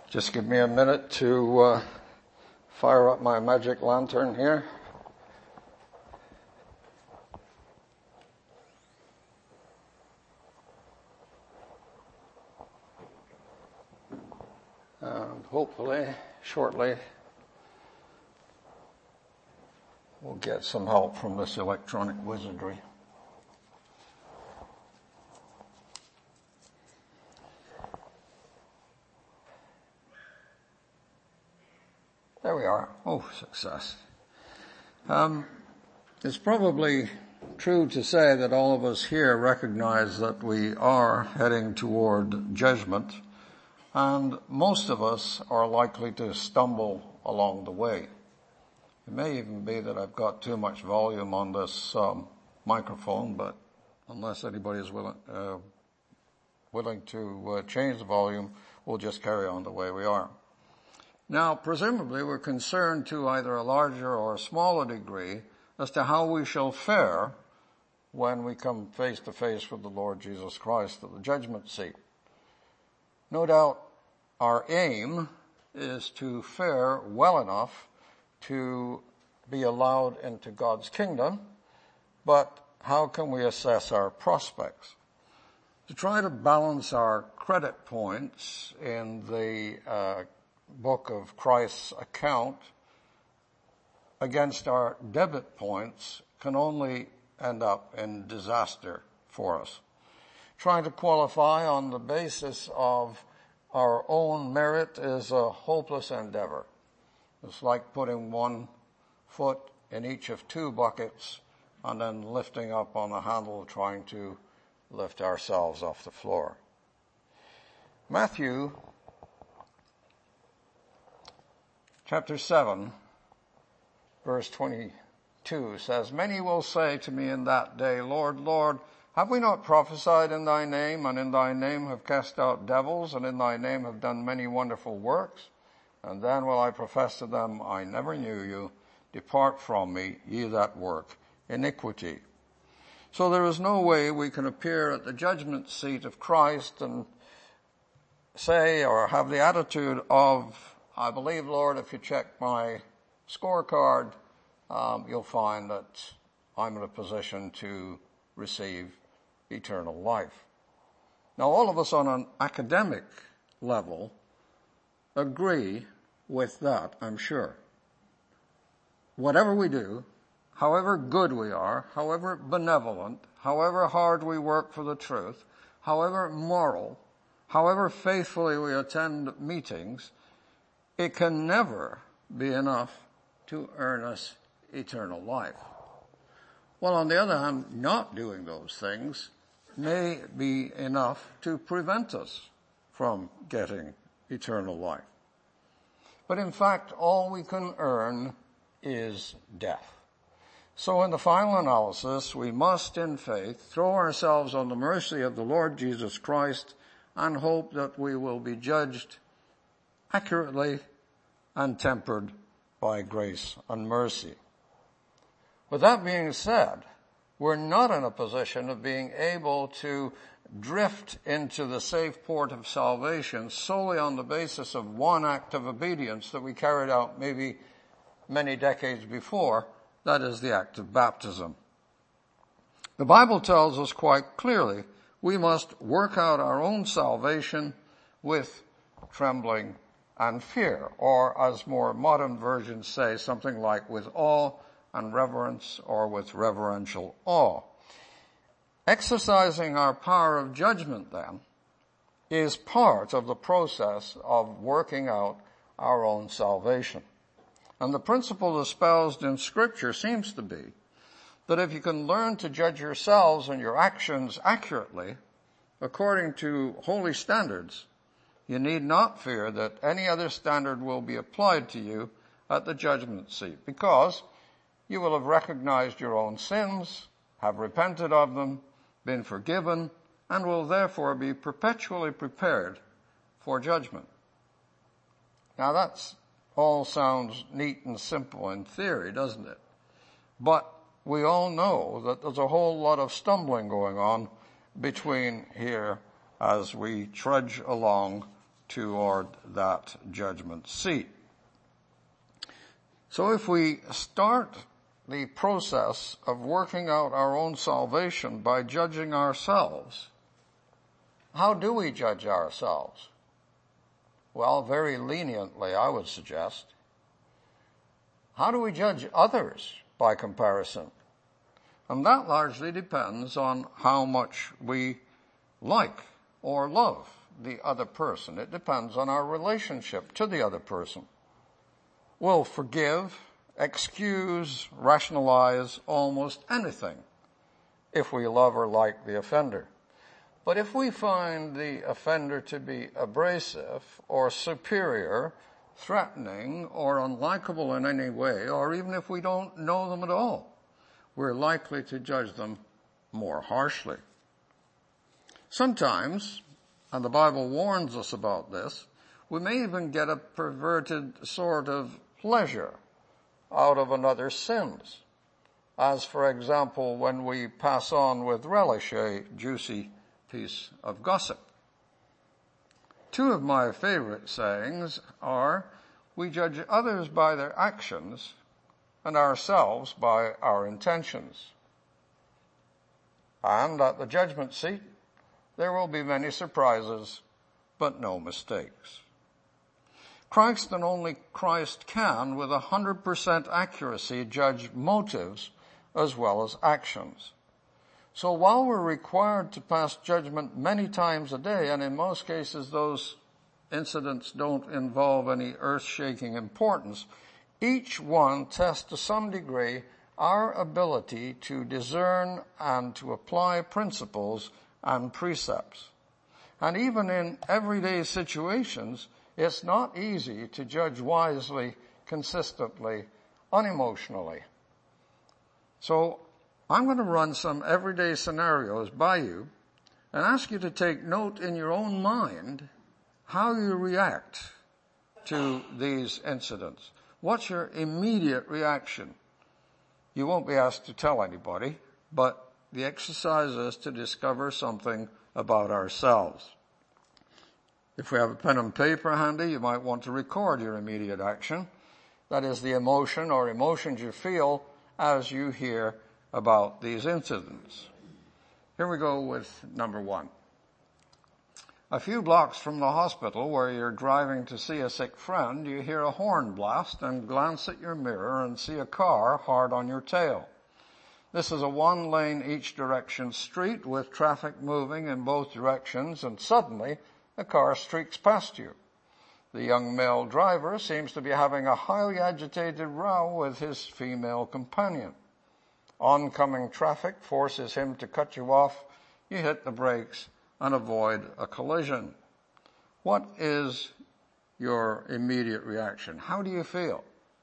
Just give me a minute to fire up my magic lantern here. And hopefully, shortly, we'll get some help from this electronic wizardry. There we are. Oh, success. It's probably true to say that all of us here recognize that we are heading toward judgment, and most of us are likely to stumble along the way. It may even be that I've got too much volume on this microphone, but unless anybody is willing to change the volume, we'll just carry on the way we are. Now, presumably, we're concerned to either a larger or a smaller degree as to how we shall fare when we come face to face with the Lord Jesus Christ at the judgment seat. No doubt our aim is to fare well enough to be allowed into God's kingdom, but how can we assess our prospects? To try to balance our credit points in the book of Christ's account against our debit points can only end up in disaster for us. Trying to qualify on the basis of our own merit is a hopeless endeavor. It's like putting one foot in each of two buckets and then lifting up on the handle, trying to lift ourselves off the floor. Matthew Chapter 7, verse 22 says, "Many will say to me in that day, Lord, Lord, have we not prophesied in thy name, and in thy name have cast out devils, and in thy name have done many wonderful works? And then will I profess to them, I never knew you. Depart from me, ye that work iniquity." So there is no way we can appear at the judgment seat of Christ and say or have the attitude of, I believe, Lord, if you check my scorecard, you'll find that I'm in a position to receive eternal life. Now, all of us on an academic level agree with that, I'm sure. Whatever we do, however good we are, however benevolent, however hard we work for the truth, however moral, however faithfully we attend meetings, it can never be enough to earn us eternal life. Well, on the other hand, not doing those things may be enough to prevent us from getting eternal life. But in fact, all we can earn is death. So in the final analysis, we must, in faith, throw ourselves on the mercy of the Lord Jesus Christ and hope that we will be judged accurately and tempered by grace and mercy. With that being said, we're not in a position of being able to drift into the safe port of salvation solely on the basis of one act of obedience that we carried out maybe many decades before, that is the act of baptism. The Bible tells us quite clearly we must work out our own salvation with trembling and fear, or as more modern versions say, something like with awe and reverence, or with reverential awe. Exercising our power of judgment, then, is part of the process of working out our own salvation. And the principle espoused in Scripture seems to be that if you can learn to judge yourselves and your actions accurately, according to holy standards, you need not fear that any other standard will be applied to you at the judgment seat, because you will have recognized your own sins, have repented of them, been forgiven, and will therefore be perpetually prepared for judgment. Now that all sounds neat and simple in theory, doesn't it? But we all know that there's a whole lot of stumbling going on between here as we trudge along toward that judgment seat. So if we start the process of working out our own salvation by judging ourselves, how do we judge ourselves? Well, very leniently, I would suggest. How do we judge others by comparison? And that largely depends on how much we like or love the other person. It depends on our relationship to the other person. We'll forgive, excuse, rationalize almost anything if we love or like the offender. But if we find the offender to be abrasive or superior, threatening or unlikable in any way, or even if we don't know them at all, we're likely to judge them more harshly. Sometimes, and the Bible warns us about this, we may even get a perverted sort of pleasure out of another's sins, as, for example, when we pass on with relish a juicy piece of gossip. Two of my favorite sayings are, we judge others by their actions and ourselves by our intentions. And at the judgment seat, there will be many surprises, but no mistakes. Christ and only Christ can, with 100% accuracy, judge motives as well as actions. So while we're required to pass judgment many times a day, and in most cases those incidents don't involve any earth-shaking importance, each one tests to some degree our ability to discern and to apply principles and precepts. And even in everyday situations, it's not easy to judge wisely, consistently, unemotionally. So I'm going to run some everyday scenarios by you and ask you to take note in your own mind how you react to these incidents. What's your immediate reaction? You won't be asked to tell anybody, but the exercise is to discover something about ourselves. If we have a pen and paper handy, you might want to record your immediate action. That is the emotion or emotions you feel as you hear about these incidents. Here we go with number one. A few blocks from the hospital where you're driving to see a sick friend, you hear a horn blast and glance at your mirror and see a car hard on your tail. This is a one-lane each direction street with traffic moving in both directions, and suddenly a car streaks past you. The young male driver seems to be having a highly agitated row with his female companion. Oncoming traffic forces him to cut you off. You hit the brakes and avoid a collision. What is your immediate reaction? How do you feel?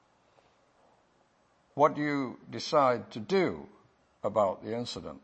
What do you decide to do about the incident?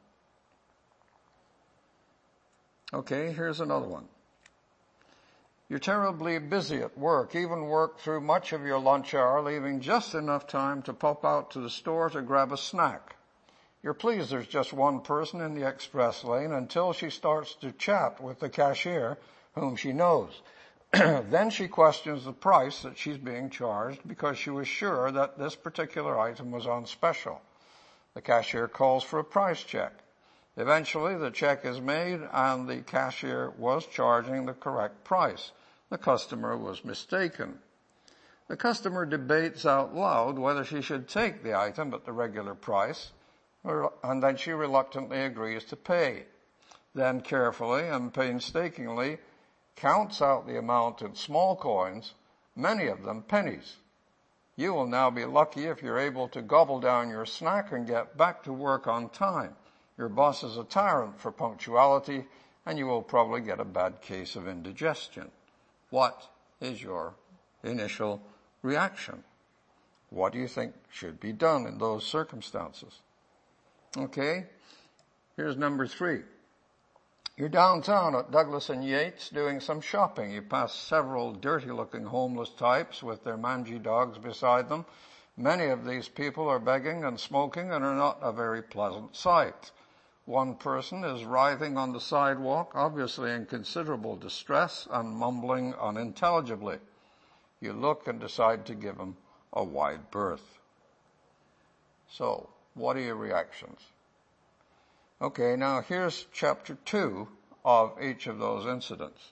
Okay, here's another one. You're terribly busy at work, even work through much of your lunch hour, leaving just enough time to pop out to the store to grab a snack. You're pleased there's just one person in the express lane until she starts to chat with the cashier, whom she knows. Then she questions the price that she's being charged because she was sure that this particular item was on special. The cashier calls for a price check. Eventually, the check is made and the cashier was charging the correct price. The customer was mistaken. The customer debates out loud whether she should take the item at the regular price, and then she reluctantly agrees to pay. Then carefully and painstakingly counts out the amount in small coins, many of them pennies. You will now be lucky if you're able to gobble down your snack and get back to work on time. Your boss is a tyrant for punctuality, and you will probably get a bad case of indigestion. What is your initial reaction? What do you think should be done in those circumstances? Okay, here's number 3. You're downtown at Douglas and Yates doing some shopping. You pass several dirty-looking homeless types with their mangy dogs beside them. Many of these people are begging and smoking and are not a very pleasant sight. One person is writhing on the sidewalk, obviously in considerable distress and mumbling unintelligibly. You look and decide to give him a wide berth. So, what are your reactions? Okay, now here's chapter 2 of each of those incidents.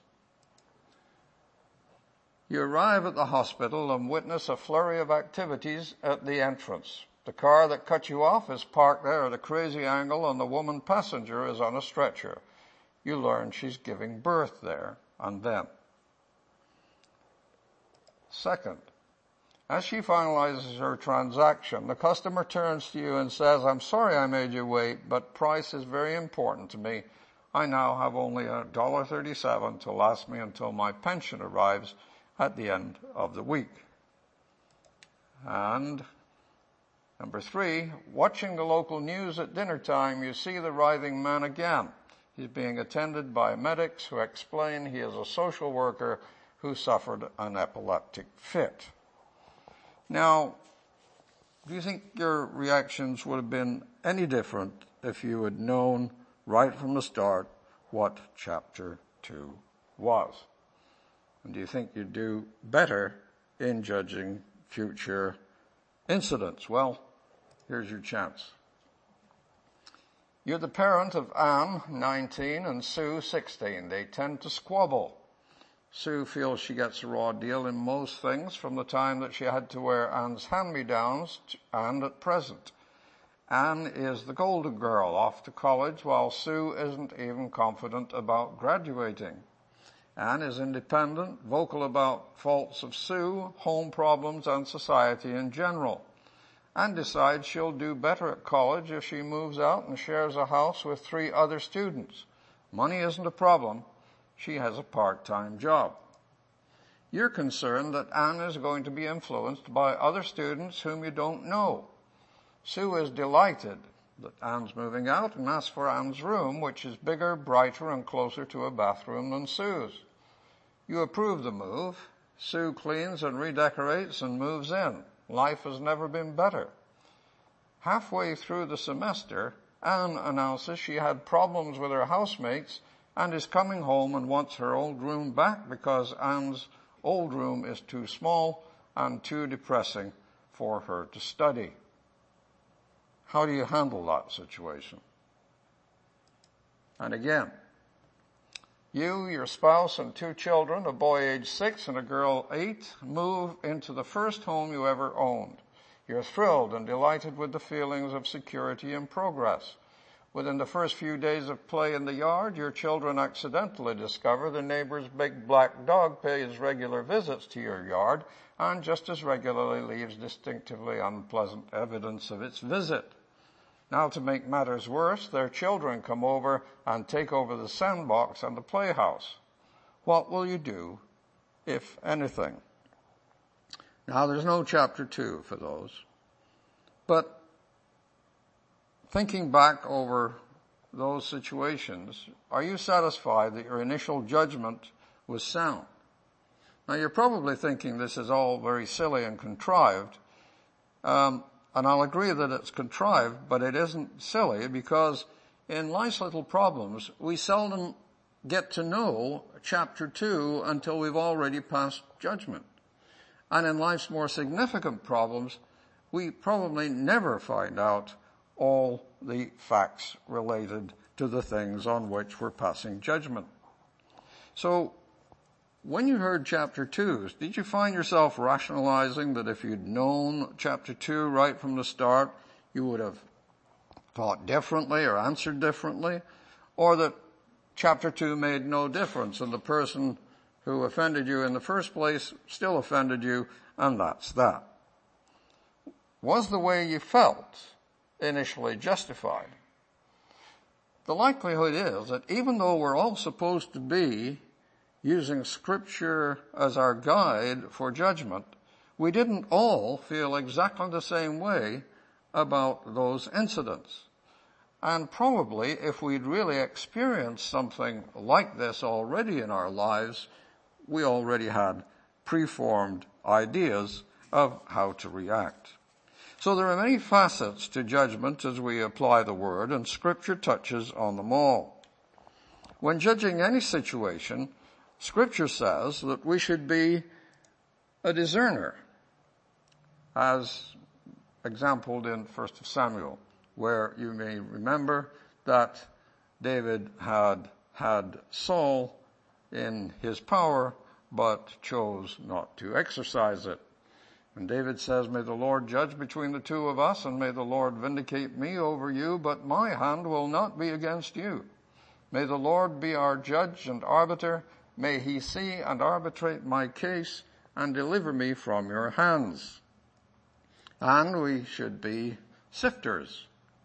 You arrive at the hospital and witness a flurry of activities at the entrance. The car that cut you off is parked there at a crazy angle and the woman passenger is on a stretcher. You learn she's giving birth there and then. Second, as she finalizes her transaction, the customer turns to you and says, "I'm sorry I made you wait, but price is very important to me. I now have only $1.37 to last me until my pension arrives at the end of the week." And number 3, watching the local news at dinner time, you see the writhing man again. He's being attended by medics who explain he is a social worker who suffered an epileptic fit. Now, do you think your reactions would have been any different if you had known right from the start what chapter 2 was? And do you think you'd do better in judging future incidents? Well, here's your chance. You're the parent of Anne, 19, and Sue, 16. They tend to squabble. Sue feels she gets a raw deal in most things from the time that she had to wear Anne's hand-me-downs and at present. Anne is the golden girl off to college, while Sue isn't even confident about graduating. Anne is independent, vocal about faults of Sue, home problems, and society in general. Anne decides she'll do better at college if she moves out and shares a house with 3 other students. Money isn't a problem. She has a part-time job. You're concerned that Anne is going to be influenced by other students whom you don't know. Sue is delighted that Anne's moving out and asks for Anne's room, which is bigger, brighter, and closer to a bathroom than Sue's. You approve the move. Sue cleans and redecorates and moves in. Life has never been better. Halfway through the semester, Anne announces she had problems with her housemates and is coming home and wants her old room back because Anne's old room is too small and too depressing for her to study. How do you handle that situation? And again, you, your spouse, and 2 children, a boy age 6 and a girl 8, move into the first home you ever owned. You're thrilled and delighted with the feelings of security and progress. Within the first few days of play in the yard, your children accidentally discover the neighbor's big black dog pays regular visits to your yard and just as regularly leaves distinctively unpleasant evidence of its visit. Now, to make matters worse, their children come over and take over the sandbox and the playhouse. What will you do, if anything? Now, there's no chapter 2 for those. But thinking back over those situations, are you satisfied that your initial judgment was sound? Now, you're probably thinking this is all very silly and contrived. And I'll agree that it's contrived, but it isn't silly because in life's little problems, we seldom get to know chapter 2 until we've already passed judgment. And in life's more significant problems, we probably never find out all the facts related to the things on which we're passing judgment. So, when you heard chapter 2, did you find yourself rationalizing that if you'd known chapter 2 right from the start, you would have thought differently or answered differently? Or that chapter 2 made no difference and the person who offended you in the first place still offended you, and that's that? Was the way you felt initially justified? The likelihood is that even though we're all supposed to be using Scripture as our guide for judgment, we didn't all feel exactly the same way about those incidents. And probably if we'd really experienced something like this already in our lives, we already had preformed ideas of how to react. So there are many facets to judgment as we apply the word, and Scripture touches on them all. When judging any situation, Scripture says that we should be a discerner, as exampled in 1 Samuel, where you may remember that David had Saul in his power, but chose not to exercise it. And David says, "May the Lord judge between the two of us, and may the Lord vindicate me over you, but my hand will not be against you. May the Lord be our judge and arbiter. May he see and arbitrate my case and deliver me from your hands." And we should be sifters.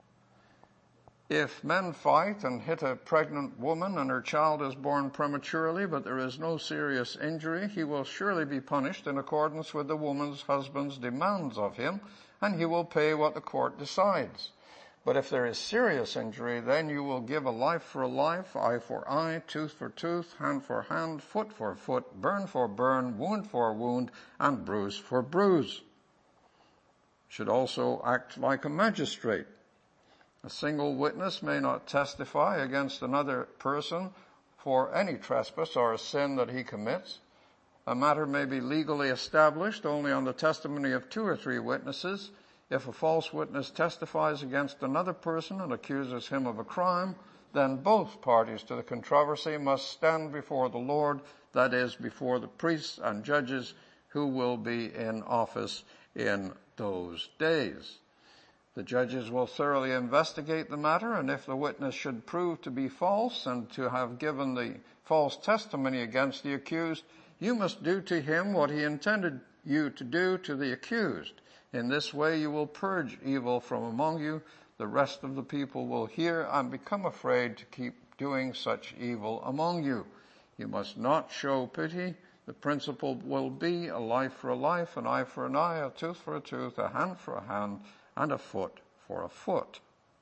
If men fight and hit a pregnant woman and her child is born prematurely, but there is no serious injury, he will surely be punished in accordance with the woman's husband's demands of him, and he will pay what the court decides. But if there is serious injury, then you will give a life for a life, eye for eye, tooth for tooth, hand for hand, foot for foot, burn for burn, wound for wound, and bruise for bruise. Should also act like a magistrate. A single witness may not testify against another person for any trespass or a sin that he commits. A matter may be legally established only on the testimony of 2 or 3 witnesses. If a false witness testifies against another person and accuses him of a crime, then both parties to the controversy must stand before the Lord, that is, before the priests and judges who will be in office in those days. The judges will thoroughly investigate the matter, and if the witness should prove to be false and to have given the false testimony against the accused, you must do to him what he intended you to do to the accused. In this way you will purge evil from among you. The rest of the people will hear and become afraid to keep doing such evil among you. You must not show pity. The principle will be a life for a life, an eye for an eye, a tooth for a tooth, a hand for a hand, and a foot for a foot.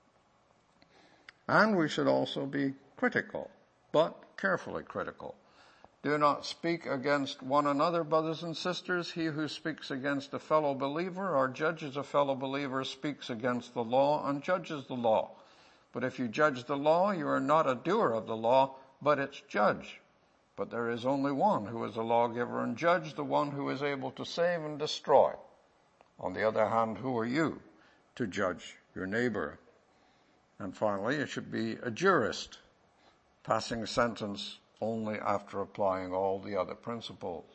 And we should also be critical, but carefully critical. Do not speak against one another, brothers and sisters. He who speaks against a fellow believer or judges a fellow believer speaks against the law and judges the law. But if you judge the law, you are not a doer of the law, but its judge. But there is only one who is a lawgiver and judge, the one who is able to save and destroy. On the other hand, who are you to judge your neighbor? And finally, you should be a jurist, passing sentence only after applying all the other principles.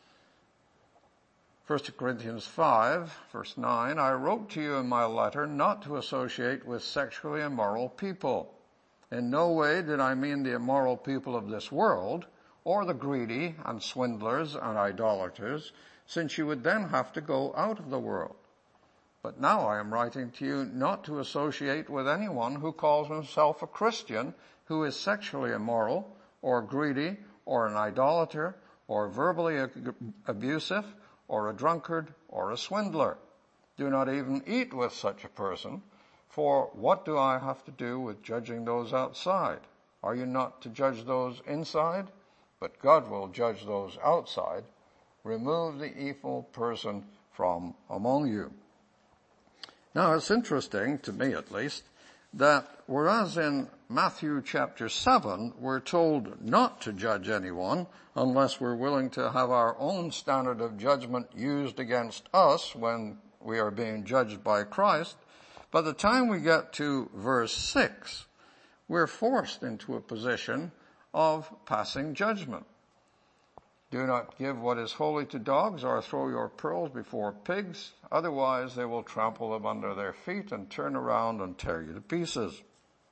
1 Corinthians 5, verse 9, I wrote to you in my letter not to associate with sexually immoral people. In no way did I mean the immoral people of this world, or the greedy and swindlers and idolaters, since you would then have to go out of the world. But now I am writing to you not to associate with anyone who calls himself a Christian who is sexually immoral, or greedy, or an idolater, or verbally abusive, or a drunkard, or a swindler. Do not even eat with such a person, for what do I have to do with judging those outside? Are you not to judge those inside? But God will judge those outside. Remove the evil person from among you. Now, it's interesting, to me at least, that whereas in Matthew chapter 7, we're told not to judge anyone unless we're willing to have our own standard of judgment used against us when we are being judged by Christ, by the time we get to verse 6, we're forced into a position of passing judgment. Do not give what is holy to dogs or throw your pearls before pigs. Otherwise, they will trample them under their feet and turn around and tear you to pieces.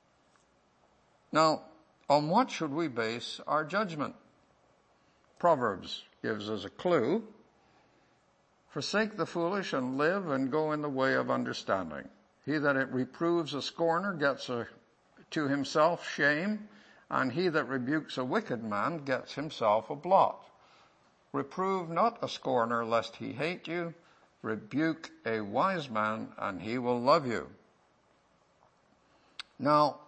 Now, on what should we base our judgment? Proverbs gives us a clue. Forsake the foolish and live and go in the way of understanding. He that it reproves a scorner gets to himself shame, and he that rebukes a wicked man gets himself a blot. Reprove not a scorner lest he hate you. Rebuke a wise man and he will love you. Now,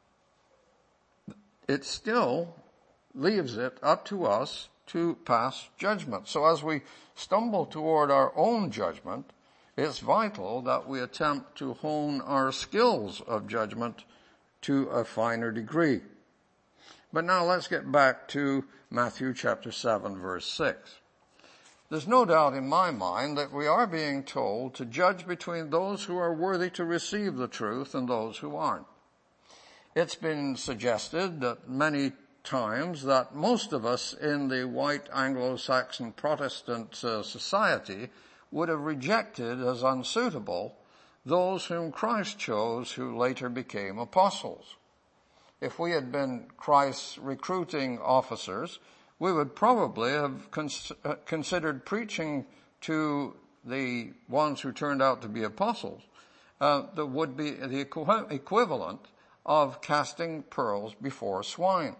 it still leaves it up to us to pass judgment. So as we stumble toward our own judgment, it's vital that we attempt to hone our skills of judgment to a finer degree. But now let's get back to Matthew chapter 7, verse 6. There's no doubt in my mind that we are being told to judge between those who are worthy to receive the truth and those who aren't. It's been suggested that many times that most of us in the white Anglo-Saxon Protestant society would have rejected as unsuitable those whom Christ chose who later became apostles. If we had been Christ's recruiting officers, we would probably have considered preaching to the ones who turned out to be apostles that would be the equivalent of casting pearls before swine.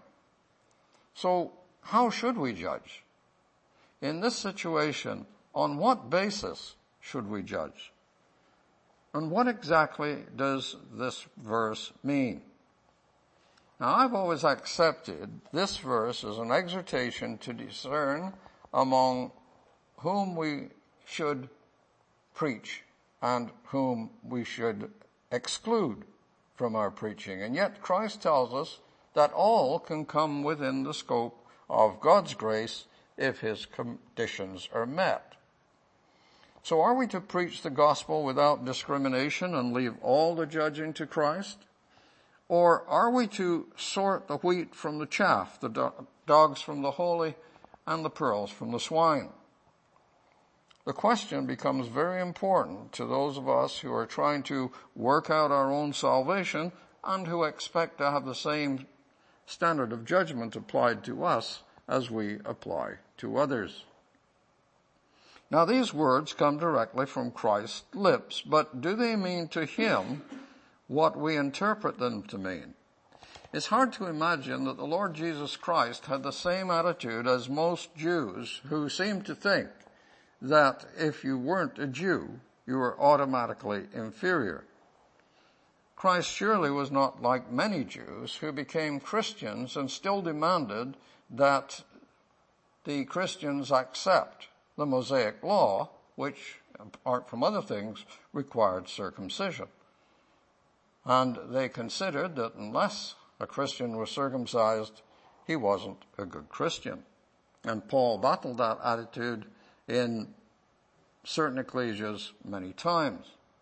So how should we judge? In this situation, on what basis should we judge? And what exactly does this verse mean? Now, I've always accepted this verse as an exhortation to discern among whom we should preach and whom we should exclude from our preaching. And yet Christ tells us that all can come within the scope of God's grace if his conditions are met. So are we to preach the gospel without discrimination and leave all the judging to Christ? Or are we to sort the wheat from the chaff, the dogs from the holy, and the pearls from the swine? The question becomes very important to those of us who are trying to work out our own salvation and who expect to have the same standard of judgment applied to us as we apply to others. Now, these words come directly from Christ's lips, but do they mean to him what we interpret them to mean? It's hard to imagine that the Lord Jesus Christ had the same attitude as most Jews who seem to think that if you weren't a Jew, you were automatically inferior. Christ surely was not like many Jews who became Christians and still demanded that the Christians accept the Mosaic law, which, apart from other things, required circumcision. And they considered that unless a Christian was circumcised, he wasn't a good Christian. And Paul battled that attitude in certain ecclesias many times.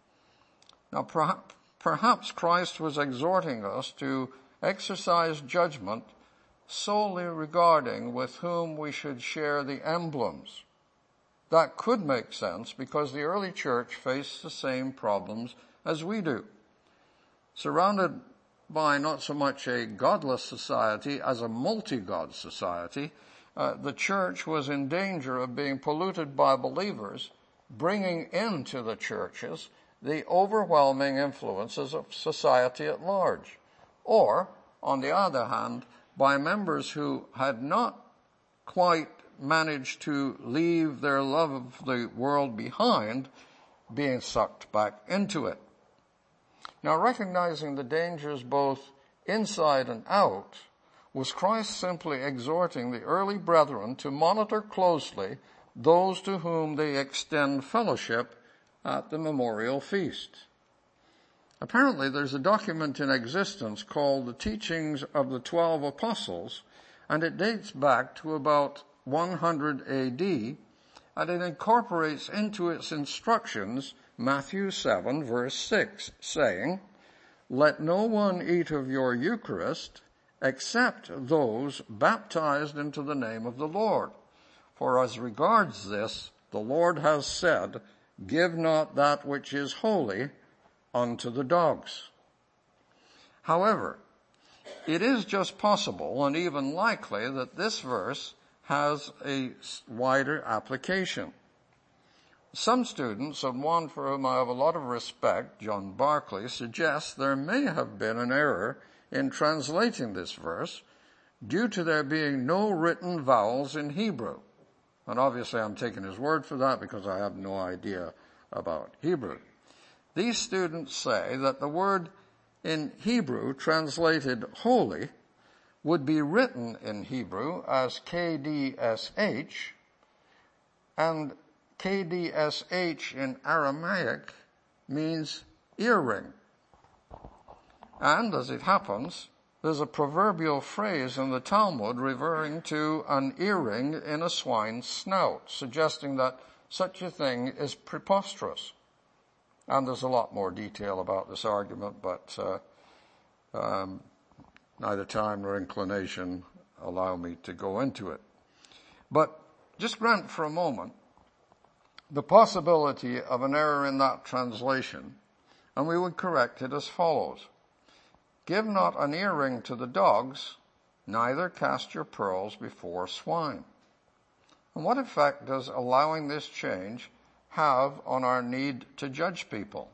Now, perhaps Christ was exhorting us to exercise judgment solely regarding with whom we should share the emblems. That could make sense because the early church faced the same problems as we do. Surrounded by not so much a godless society as a multi-god society, the church was in danger of being polluted by believers, bringing into the churches the overwhelming influences of society at large. Or, on the other hand, by members who had not quite managed to leave their love of the world behind, being sucked back into it. Now, recognizing the dangers both inside and out, was Christ simply exhorting the early brethren to monitor closely those to whom they extend fellowship at the memorial feast? Apparently, there's a document in existence called the Teachings of the 12 Apostles, and it dates back to about 100 AD, and it incorporates into its instructions Matthew 7, verse 6, saying, "Let no one eat of your Eucharist except those baptized into the name of the Lord. For as regards this, the Lord has said, give not that which is holy unto the dogs." However, it is just possible and even likely that this verse has a wider application. Some students, and one for whom I have a lot of respect, John Barclay, suggests there may have been an error in translating this verse due to there being no written vowels in Hebrew. And obviously I'm taking his word for that because I have no idea about Hebrew. These students say that the word in Hebrew translated holy would be written in Hebrew as KDSH, and KDSH in Aramaic means earring. And as it happens, there's a proverbial phrase in the Talmud referring to an earring in a swine's snout, suggesting that such a thing is preposterous. And there's a lot more detail about this argument, but neither time nor inclination allow me to go into it. But just grant for a moment the possibility of an error in that translation, and we would correct it as follows. Give not an earring to the dogs, neither cast your pearls before swine. And what effect does allowing this change have on our need to judge people?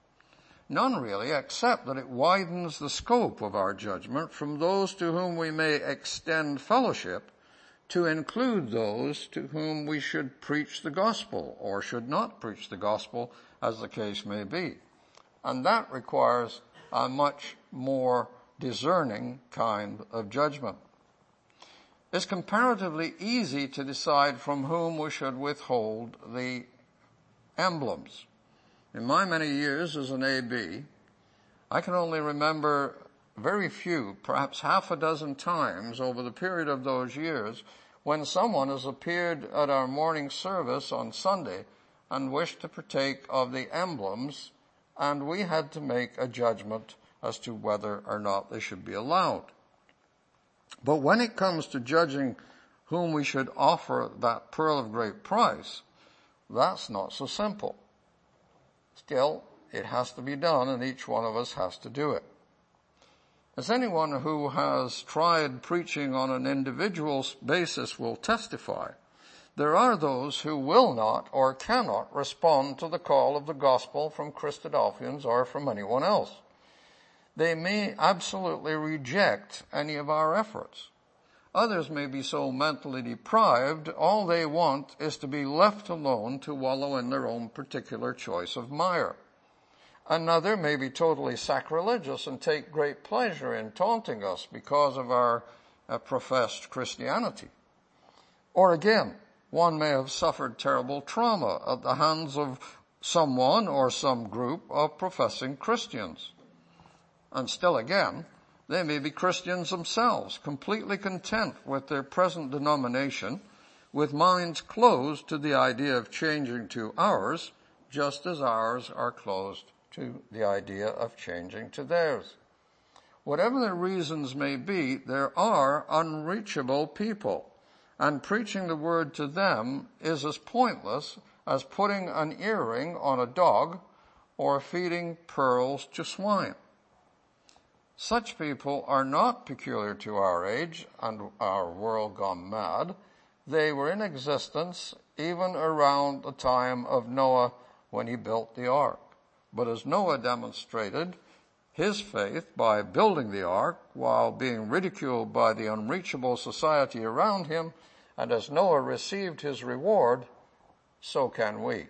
None really, except that it widens the scope of our judgment from those to whom we may extend fellowship to include those to whom we should preach the gospel or should not preach the gospel, as the case may be. And that requires a much more discerning kind of judgment. It's comparatively easy to decide from whom we should withhold the emblems. In my many years as an AB, I can only remember very few, perhaps half a dozen times over the period of those years, when someone has appeared at our morning service on Sunday and wished to partake of the emblems, and we had to make a judgment as to whether or not they should be allowed. But when it comes to judging whom we should offer that pearl of great price, that's not so simple. Still, it has to be done, and each one of us has to do it. As anyone who has tried preaching on an individual basis will testify, there are those who will not or cannot respond to the call of the gospel from Christadelphians or from anyone else. They may absolutely reject any of our efforts. Others may be so mentally deprived, all they want is to be left alone to wallow in their own particular choice of mire. Another may be totally sacrilegious and take great pleasure in taunting us because of our professed Christianity. Or again, one may have suffered terrible trauma at the hands of someone or some group of professing Christians. And still again, they may be Christians themselves, completely content with their present denomination, with minds closed to the idea of changing to ours, just as ours are closed to the idea of changing to theirs. Whatever their reasons may be, there are unreachable people, and preaching the word to them is as pointless as putting an earring on a dog or feeding pearls to swine. Such people are not peculiar to our age and our world gone mad. They were in existence even around the time of Noah when he built the ark. But as Noah demonstrated his faith by building the ark while being ridiculed by the unreachable society around him, and as Noah received his reward, so can we.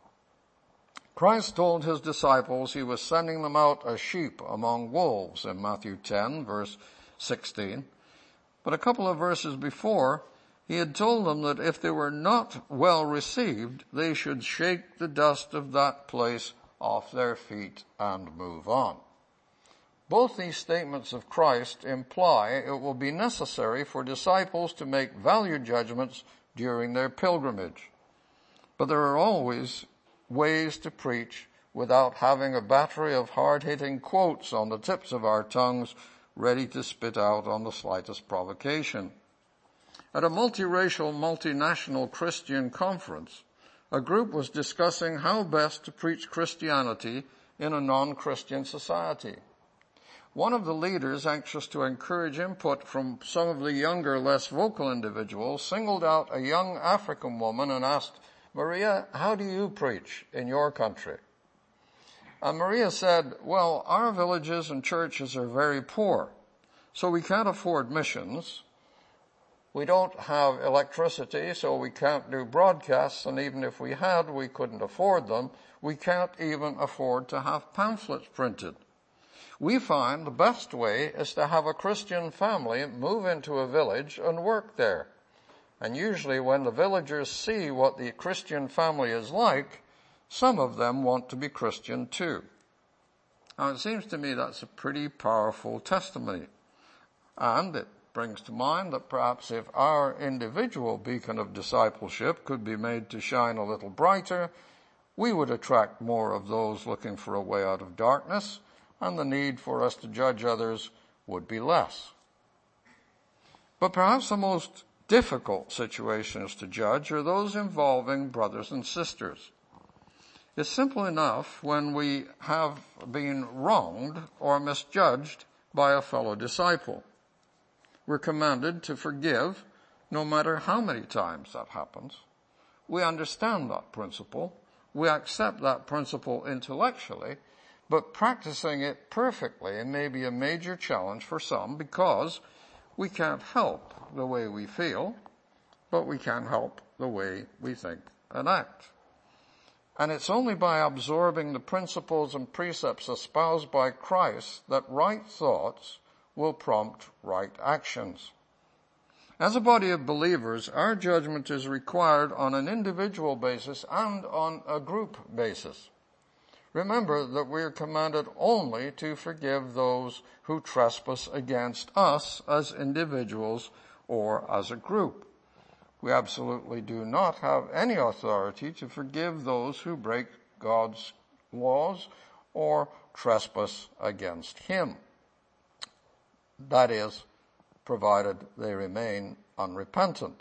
Christ told his disciples he was sending them out as sheep among wolves in Matthew 10, verse 16. But a couple of verses before, he had told them that if they were not well received, they should shake the dust of that place off their feet and move on. Both these statements of Christ imply it will be necessary for disciples to make value judgments during their pilgrimage. But there are always ways to preach without having a battery of hard-hitting quotes on the tips of our tongues ready to spit out on the slightest provocation. At a multiracial, multinational Christian conference, a group was discussing how best to preach Christianity in a non-Christian society. One of the leaders, anxious to encourage input from some of the younger, less vocal individuals, singled out a young African woman and asked, "Maria, how do you preach in your country?" And Maria said, "Well, our villages and churches are very poor, so we can't afford missions. We don't have electricity, so we can't do broadcasts, and even if we had, we couldn't afford them. We can't even afford to have pamphlets printed. We find the best way is to have a Christian family move into a village and work there. And usually when the villagers see what the Christian family is like, some of them want to be Christian too. Now it seems to me that's a pretty powerful testimony. And it brings to mind that perhaps if our individual beacon of discipleship could be made to shine a little brighter, we would attract more of those looking for a way out of darkness, and the need for us to judge others would be less. But perhaps the most difficult situations to judge are those involving brothers and sisters. It's simple enough when we have been wronged or misjudged by a fellow disciple. We're commanded to forgive no matter how many times that happens. We understand that principle. We accept that principle intellectually, but practicing it perfectly may be a major challenge for some because we can't help the way we feel, but we can help the way we think and act. And it's only by absorbing the principles and precepts espoused by Christ that right thoughts will prompt right actions. As a body of believers, our judgment is required on an individual basis and on a group basis. Remember that we are commanded only to forgive those who trespass against us as individuals or as a group. We absolutely do not have any authority to forgive those who break God's laws or trespass against Him. That is, provided they remain unrepentant.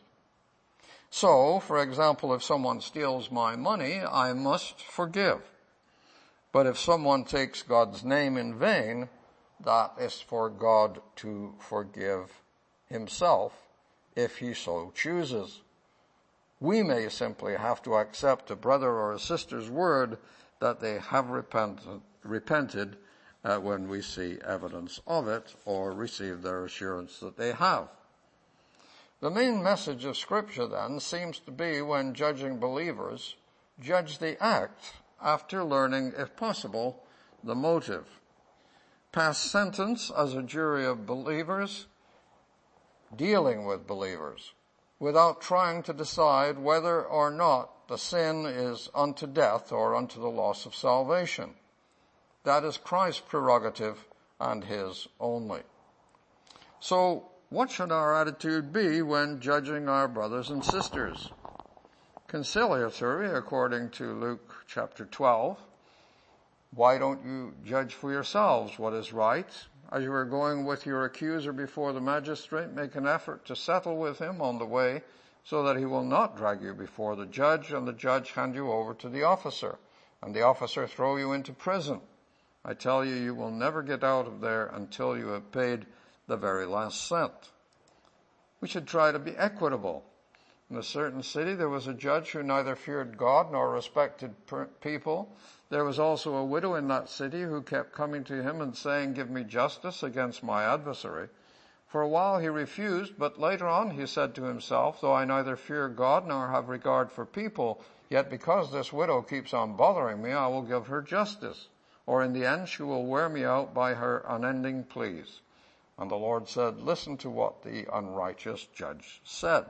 So, for example, if someone steals my money, I must forgive. But if someone takes God's name in vain, that is for God to forgive Himself if He so chooses. We may simply have to accept a brother or a sister's word that they have repented when we see evidence of it or receive their assurance that they have. The main message of Scripture then seems to be, when judging believers, judge the act after learning, if possible, the motive. Pass sentence as a jury of believers, dealing with believers, without trying to decide whether or not the sin is unto death or unto the loss of salvation. That is Christ's prerogative and His only. So, what should our attitude be when judging our brothers and sisters? Conciliatory, according to Luke chapter 12. Why don't you judge for yourselves what is right? As you are going with your accuser before the magistrate, make an effort to settle with him on the way, so that he will not drag you before the judge, and the judge hand you over to the officer, and the officer throw you into prison. I tell you, you will never get out of there until you have paid the very last cent. We should try to be equitable. In a certain city, there was a judge who neither feared God nor respected people. There was also a widow in that city who kept coming to him and saying, "Give me justice against my adversary." For a while he refused, but later on he said to himself, "Though I neither fear God nor have regard for people, yet because this widow keeps on bothering me, I will give her justice. Or in the end she will wear me out by her unending pleas." And the Lord said, "Listen to what the unrighteous judge said."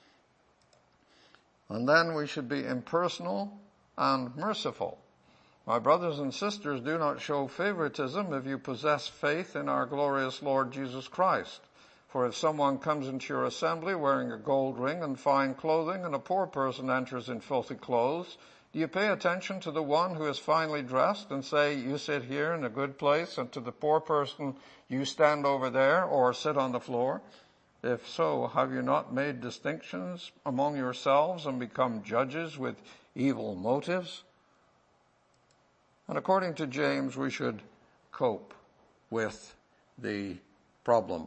And then we should be impersonal and merciful. My brothers and sisters, do not show favoritism if you possess faith in our glorious Lord Jesus Christ. For if someone comes into your assembly wearing a gold ring and fine clothing, and a poor person enters in filthy clothes, do you pay attention to the one who is finely dressed and say, "You sit here in a good place," and to the poor person, "You stand over there," or "Sit on the floor"? If so, have you not made distinctions among yourselves and become judges with evil motives? And according to James, we should cope with the problem.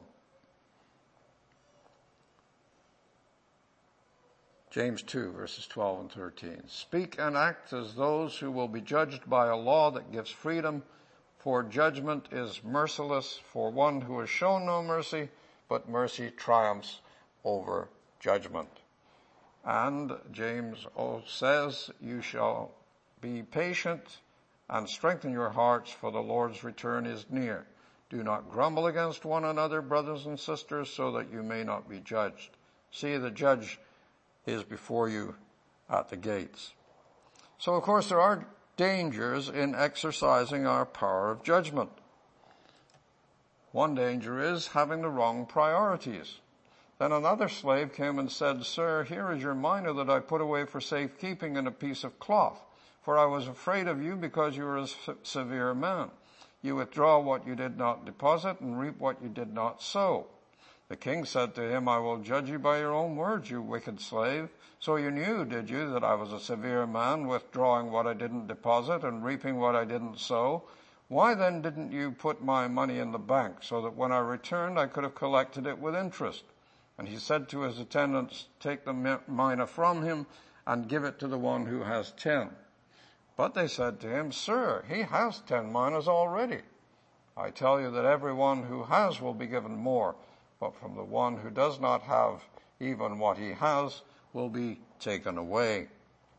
James 2, verses 12 and 13. Speak and act as those who will be judged by a law that gives freedom, for judgment is merciless for one who has shown no mercy, but mercy triumphs over judgment. And James says, "You shall be patient and strengthen your hearts, for the Lord's return is near. Do not grumble against one another, brothers and sisters, so that you may not be judged. See, the judge is before you at the gates. So, of course, there are dangers in exercising our power of judgment. One danger is having the wrong priorities. Then another slave came and said, "Sir, here is your mina that I put away for safekeeping in a piece of cloth. For I was afraid of you because you are a severe man. You withdraw what you did not deposit and reap what you did not sow." The king said to him, "I will judge you by your own words, you wicked slave. So you knew, did you, that I was a severe man, withdrawing what I didn't deposit and reaping what I didn't sow? Why then didn't you put my money in the bank, so that when I returned I could have collected it with interest?" And he said to his attendants, "Take the mina from him and give it to the one who has 10. But they said to him, "Sir, he has 10 minas already." "I tell you that everyone who has will be given more, but from the one who does not have even what he has will be taken away."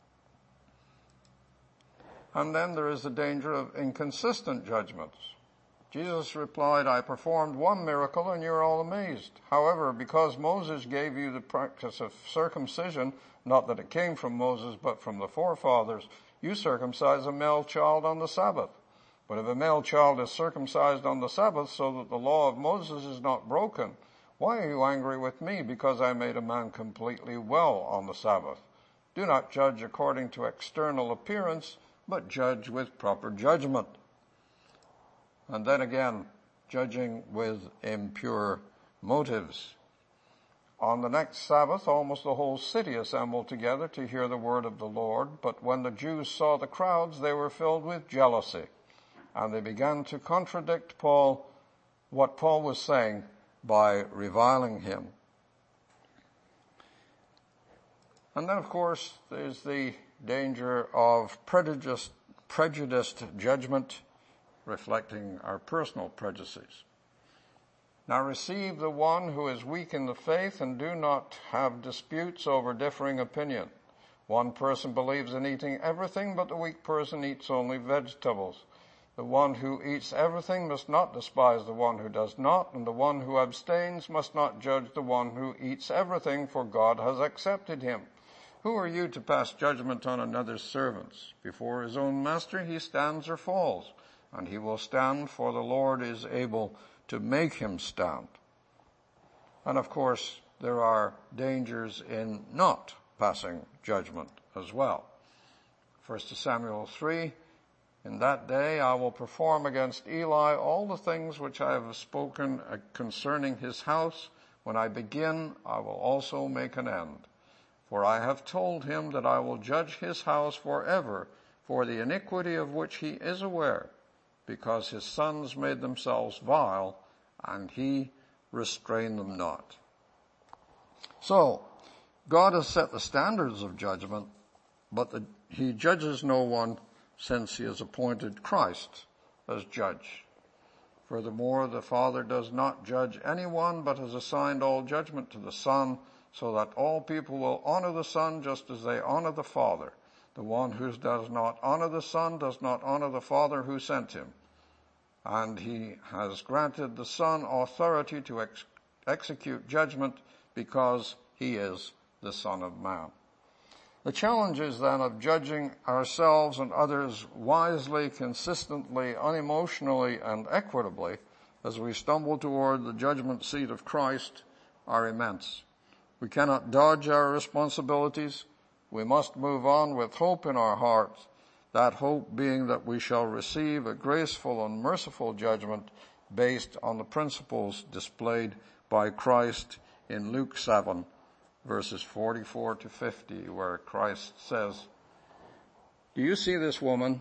And then there is the danger of inconsistent judgments. Jesus replied, "I performed one miracle and you're all amazed. However, because Moses gave you the practice of circumcision, not that it came from Moses but from the forefathers, you circumcise a male child on the Sabbath. But if a male child is circumcised on the Sabbath so that the law of Moses is not broken, why are you angry with me because I made a man completely well on the Sabbath? Do not judge according to external appearance, but judge with proper judgment." And then again, judging with impure motives. On the next Sabbath, almost the whole city assembled together to hear the word of the Lord. But when the Jews saw the crowds, they were filled with jealousy, and they began to contradict what Paul was saying, by reviling him. And then, of course, there's the danger of prejudiced judgment, reflecting our personal prejudices. Now receive the one who is weak in the faith, and do not have disputes over differing opinion. One person believes in eating everything, but the weak person eats only vegetables. The one who eats everything must not despise the one who does not, and the one who abstains must not judge the one who eats everything, for God has accepted him. Who are you to pass judgment on another's servants? Before his own master he stands or falls, and he will stand, for the Lord is able to make him stand. And of course, there are dangers in not passing judgment as well. 1 Samuel 3, "In that day I will perform against Eli all the things which I have spoken concerning his house. When I begin, I will also make an end. For I have told him that I will judge his house forever for the iniquity of which he is aware, because his sons made themselves vile, and he restrained them not." So, God has set the standards of judgment, but he judges no one, since he has appointed Christ as judge. Furthermore, the Father does not judge anyone, but has assigned all judgment to the Son, so that all people will honor the Son just as they honor the Father. The one who does not honor the Son does not honor the Father who sent him. And he has granted the Son authority to execute judgment, because he is the Son of Man. The challenge is then of judging ourselves and others wisely, consistently, unemotionally, and equitably as we stumble toward the judgment seat of Christ are immense. We cannot dodge our responsibilities. We must move on with hope in our hearts, that hope being that we shall receive a graceful and merciful judgment based on the principles displayed by Christ in Luke 7, verses 44 to 50, where Christ says, "Do you see this woman?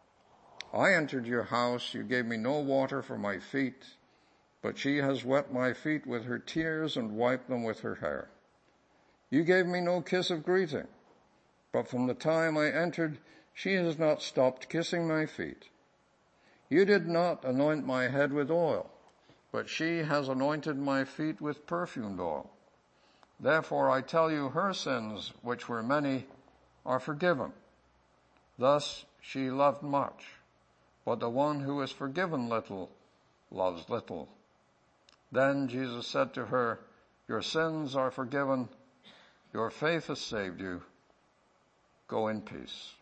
I entered your house. You gave me no water for my feet, but she has wet my feet with her tears and wiped them with her hair. You gave me no kiss of greeting, but from the time I entered, she has not stopped kissing my feet. You did not anoint my head with oil, but she has anointed my feet with perfumed oil. Therefore I tell you, her sins, which were many, are forgiven. Thus she loved much, but the one who is forgiven little loves little." Then Jesus said to her, "Your sins are forgiven." Your faith has saved you. Go in peace.